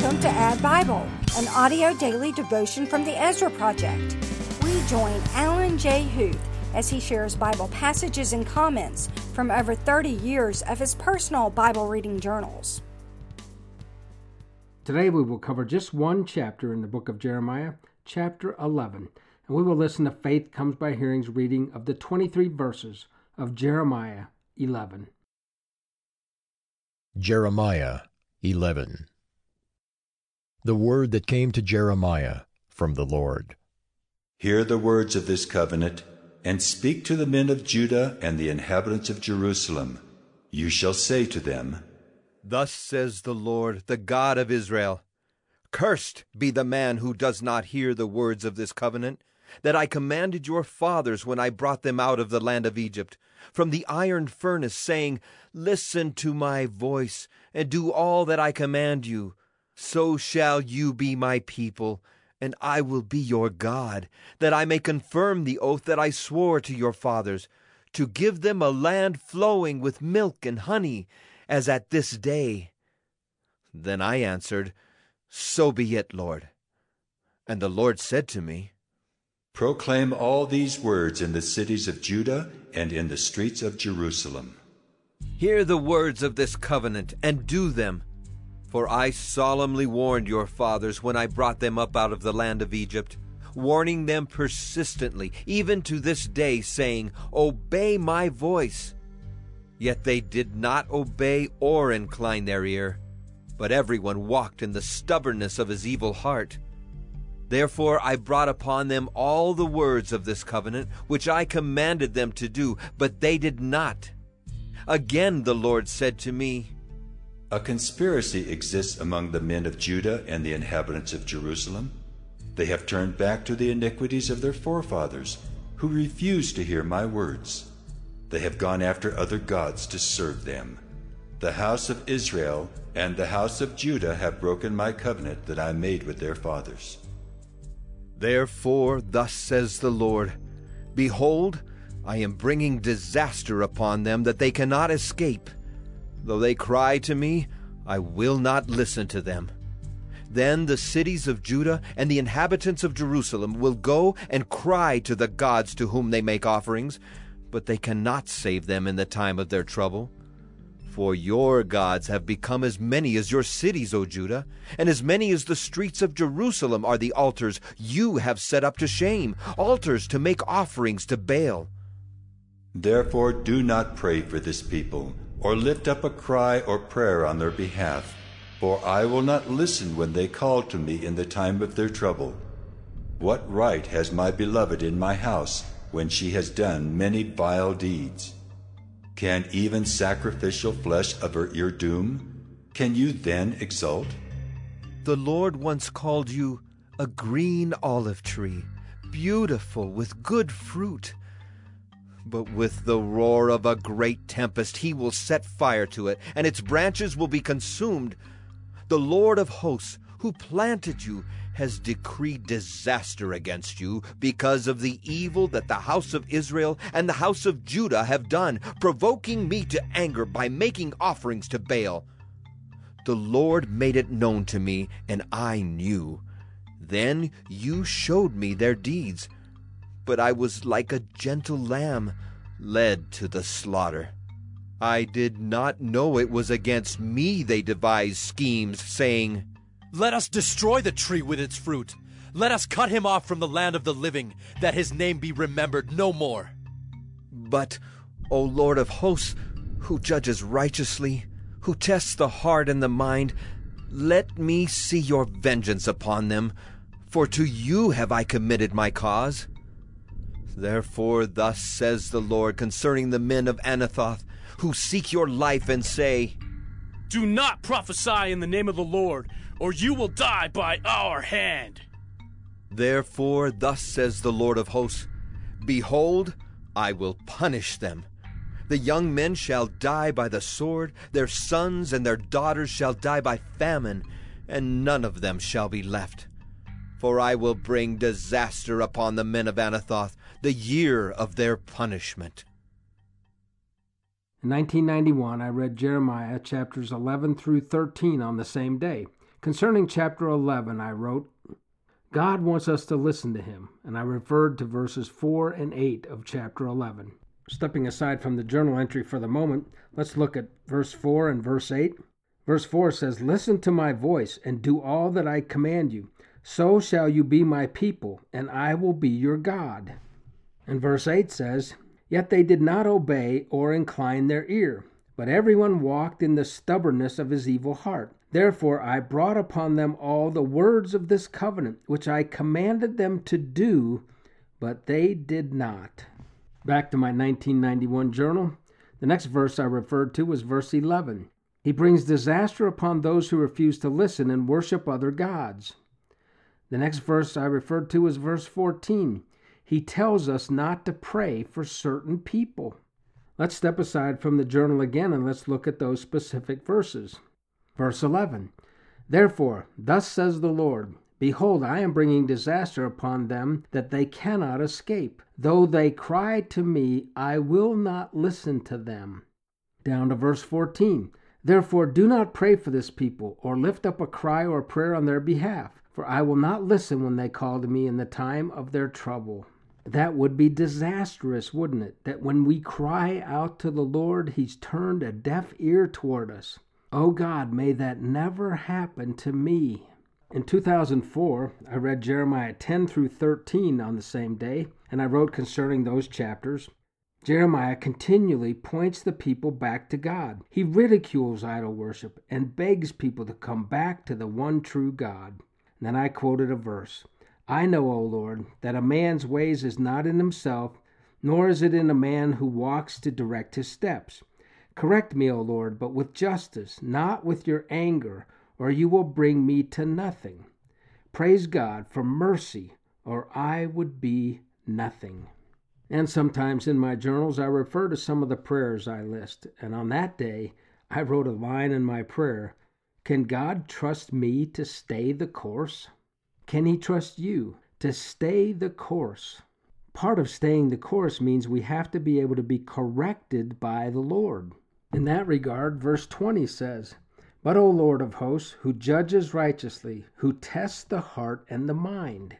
Welcome to Add Bible, an audio daily devotion from the Ezra Project. We join Alan J. Huth as he shares Bible passages and comments from over 30 years of his personal Bible reading journals. Today we will cover just one chapter in the book of Jeremiah, chapter 11, and we will listen to Faith Comes by Hearing's reading of the 23 verses of Jeremiah 11. Jeremiah 11. The word that came to Jeremiah from the Lord. Hear the words of this covenant, and speak to the men of Judah and the inhabitants of Jerusalem. You shall say to them, Thus says the Lord, the God of Israel, Cursed be the man who does not hear the words of this covenant, that I commanded your fathers when I brought them out of the land of Egypt, from the iron furnace, saying, Listen to my voice, and do all that I command you. So shall you be my people, and I will be your God, that I may confirm the oath that I swore to your fathers, to give them a land flowing with milk and honey, as at this day. Then I answered, So be it, Lord. And the Lord said to me, Proclaim all these words in the cities of Judah and in the streets of Jerusalem. Hear the words of this covenant, and do them. For I solemnly warned your fathers when I brought them up out of the land of Egypt, warning them persistently, even to this day, saying, Obey my voice. Yet they did not obey or incline their ear, but everyone walked in the stubbornness of his evil heart. Therefore I brought upon them all the words of this covenant, which I commanded them to do, but they did not. Again the Lord said to me, A conspiracy exists among the men of Judah and the inhabitants of Jerusalem. They have turned back to the iniquities of their forefathers, who refused to hear my words. They have gone after other gods to serve them. The house of Israel and the house of Judah have broken my covenant that I made with their fathers. Therefore thus says the Lord, Behold, I am bringing disaster upon them that they cannot escape. Though they cry to me, I will not listen to them. Then the cities of Judah and the inhabitants of Jerusalem will go and cry to the gods to whom they make offerings, but they cannot save them in the time of their trouble. For your gods have become as many as your cities, O Judah, and as many as the streets of Jerusalem are the altars you have set up to shame, altars to make offerings to Baal. Therefore do not pray for this people, or lift up a cry or prayer on their behalf, for I will not listen when they call to me in the time of their trouble. What right has my beloved in my house when she has done many vile deeds? Can even sacrificial flesh avert your doom? Can you then exult? The Lord once called you a green olive tree, beautiful with good fruit. But with the roar of a great tempest he will set fire to it, and its branches will be consumed. The Lord of hosts, who planted you, has decreed disaster against you because of the evil that the house of Israel and the house of Judah have done, provoking me to anger by making offerings to Baal. The Lord made it known to me, and I knew. Then you showed me their deeds. But I was like a gentle lamb, led to the slaughter. I did not know it was against me they devised schemes, saying, Let us destroy the tree with its fruit. Let us cut him off from the land of the living, that his name be remembered no more. But, O Lord of hosts, who judges righteously, who tests the heart and the mind, let me see your vengeance upon them, for to you have I committed my cause. Therefore thus says the Lord concerning the men of Anathoth, who seek your life and say, Do not prophesy in the name of the Lord, or you will die by our hand. Therefore thus says the Lord of hosts, Behold, I will punish them. The young men shall die by the sword, their sons and their daughters shall die by famine, and none of them shall be left. For I will bring disaster upon the men of Anathoth, the year of their punishment. In 1991, I read Jeremiah chapters 11 through 13 on the same day, Concerning chapter 11, I wrote, God wants us to listen to him, and I referred to verses 4 and 8 of chapter 11. Stepping aside from the journal entry for the moment, let's look at verse 4 and verse 8. Verse 4 says, Listen to my voice and do all that I command you. So shall you be my people, and I will be your God. And verse 8 says, Yet they did not obey or incline their ear, but everyone walked in the stubbornness of his evil heart. Therefore I brought upon them all the words of this covenant, which I commanded them to do, but they did not. Back to my 1991 journal, the next verse I referred to was verse 11. He brings disaster upon those who refuse to listen and worship other gods. The next verse I referred to was verse 14. He tells us not to pray for certain people. Let's step aside from the journal again and let's look at those specific verses. Verse 11, Therefore, thus says the Lord, Behold, I am bringing disaster upon them that they cannot escape. Though they cry to me, I will not listen to them. Down to verse 14, Therefore do not pray for this people, or lift up a cry or prayer on their behalf, for I will not listen when they call to me in the time of their trouble. That would be disastrous, wouldn't it? That when we cry out to the Lord, he's turned a deaf ear toward us. Oh God, may that never happen to me. In 2004, I read Jeremiah 10 through 13 on the same day, and I wrote concerning those chapters. Jeremiah continually points the people back to God. He ridicules idol worship and begs people to come back to the one true God. And then I quoted a verse. I know, O Lord, that a man's ways is not in himself, nor is it in a man who walks to direct his steps. Correct me, O Lord, but with justice, not with your anger, or you will bring me to nothing. Praise God for mercy, or I would be nothing. And sometimes in my journals I refer to some of the prayers I list, and on that day I wrote a line in my prayer, Can God trust me to stay the course? Can he trust you to stay the course? Part of staying the course means we have to be able to be corrected by the Lord. In that regard, verse 20 says, But, O Lord of hosts, who judges righteously, who tests the heart and the mind.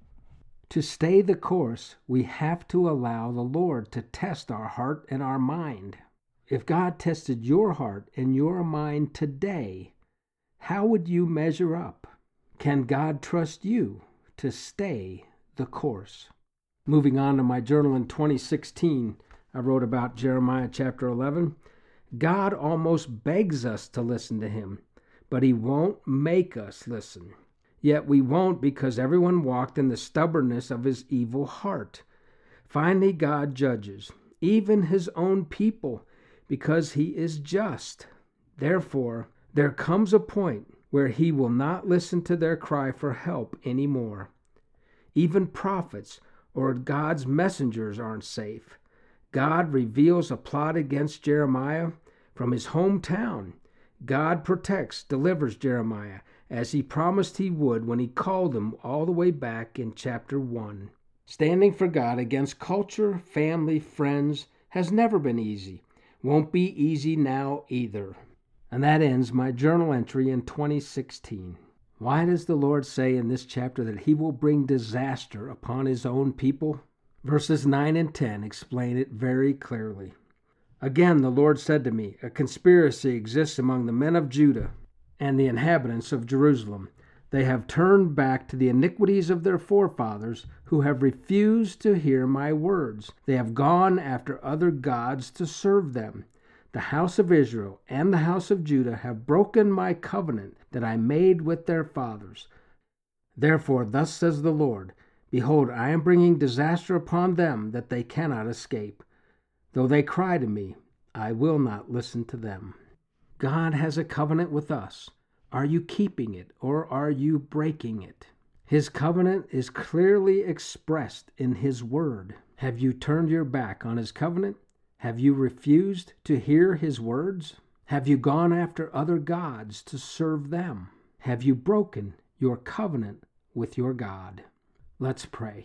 To stay the course, we have to allow the Lord to test our heart and our mind. If God tested your heart and your mind today, how would you measure up? Can God trust you to stay the course? Moving on to my journal in 2016, I wrote about Jeremiah chapter 11. God almost begs us to listen to him, but he won't make us listen. Yet we won't because everyone walked in the stubbornness of his evil heart. Finally, God judges, even his own people, because he is just. Therefore, there comes a point where he will not listen to their cry for help anymore. Even prophets or God's messengers aren't safe. God reveals a plot against Jeremiah from his hometown. God protects, delivers Jeremiah, as he promised he would when he called him all the way back in chapter 1. Standing for God against culture, family, friends has never been easy. Won't be easy now either. And that ends my journal entry in 2016. Why does the Lord say in this chapter that he will bring disaster upon his own people? Verses 9 and 10 explain it very clearly. Again, the Lord said to me, A conspiracy exists among the men of Judah and the inhabitants of Jerusalem. They have turned back to the iniquities of their forefathers, who have refused to hear my words. They have gone after other gods to serve them. The house of Israel and the house of Judah have broken my covenant that I made with their fathers. Therefore, thus says the Lord, Behold, I am bringing disaster upon them that they cannot escape. Though they cry to me, I will not listen to them. God has a covenant with us. Are you keeping it or are you breaking it? His covenant is clearly expressed in his word. Have you turned your back on his covenant? Have you refused to hear his words? Have you gone after other gods to serve them? Have you broken your covenant with your God? Let's pray.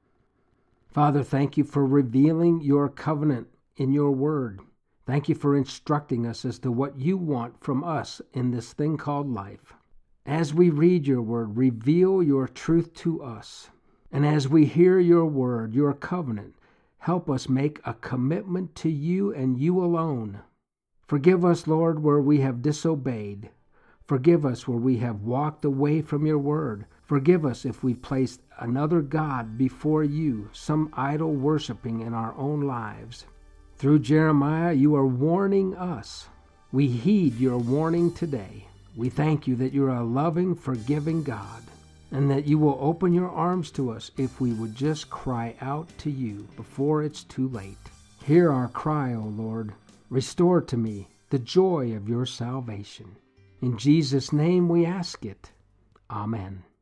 Father, thank you for revealing your covenant in your word. Thank you for instructing us as to what you want from us in this thing called life. As we read your word, reveal your truth to us. And as we hear your word, your covenant, help us make a commitment to you and you alone. Forgive us, Lord, where we have disobeyed. Forgive us where we have walked away from your word. Forgive us if we placed another God before you, some idol worshiping in our own lives. Through Jeremiah, you are warning us. We heed your warning today. We thank you that you're a loving, forgiving God, and that you will open your arms to us if we would just cry out to you before it's too late. Hear our cry, O Lord. Restore to me the joy of your salvation. In Jesus' name we ask it. Amen.